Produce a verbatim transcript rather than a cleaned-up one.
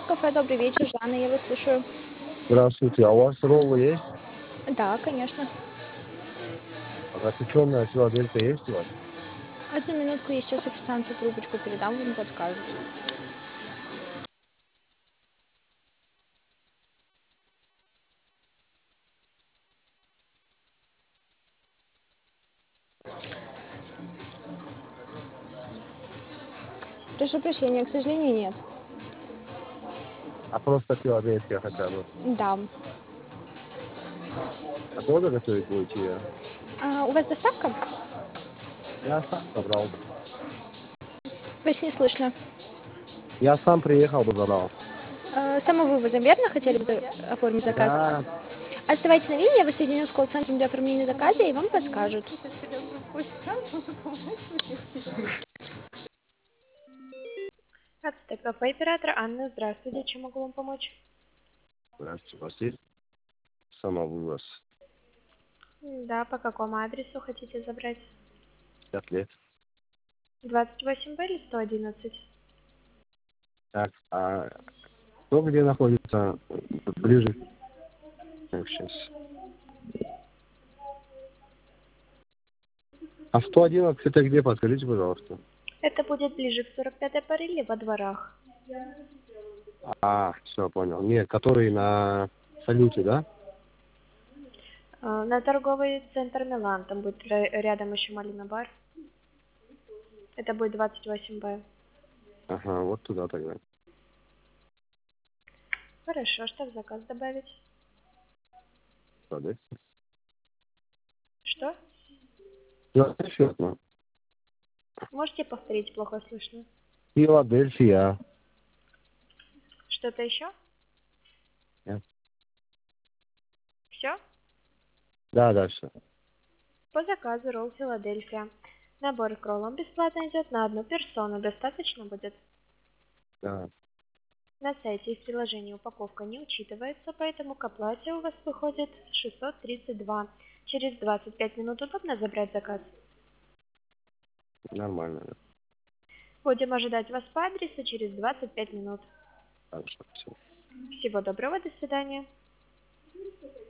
кафе «Добрый вечер». Жанна, я вас слушаю. Здравствуйте, а у вас роллы есть? Да, конечно. А запеченная Филадельфия есть у вас? Одну минутку, я сейчас официанту трубочку передам, вам подскажут. Прошу прощения, к сожалению, нет. А просто Филадельфия хотя бы. Да. А долго готовить будете ее? А, у вас доставка? Я сам собрал. Вас не слышно. Я сам приехал бы забрал. А, самовывозом, верно, хотели бы за- оформить заказ? Да, Оставайтесь на линии, я вас соединю с колл-центром для оформления заказа, и вам подскажут. Ацтек кафе оператор Анна, здравствуйте, чем могу вам помочь? здравствуйте, у вас есть самовывоз? Да, по какому адресу хотите забрать? Пять лет. двадцать восемь Б или сто одиннадцать? Так, а кто где находится ближе? Так, сейчас. А сто одиннадцать это где, подскажите, пожалуйста. Это будет ближе к сорок пятой паре во дворах. А, все, понял. Нет, который на салюте, да? А, На торговый центр Милан, там будет ря- рядом еще Малина бар. Это будет двадцать восемь Б. Ага, вот туда тогда. Хорошо, что в заказ добавить? Филадельфия. Что? Филадельфия. ну. Можете повторить, плохо слышно. Филадельфия. Что-то еще? Нет. Все? Да, да, все. По заказу ролл Филадельфия. Набор к роллам бесплатно идет на одну персону. Достаточно будет? Да. На сайте и в приложении упаковка не учитывается, поэтому к оплате у вас выходит шестьсот тридцать два. Через двадцать пять минут удобно забрать заказ? Нормально. Да. Будем ожидать вас по адресу через двадцать пять минут. Хорошо, всё. Всего доброго, до свидания.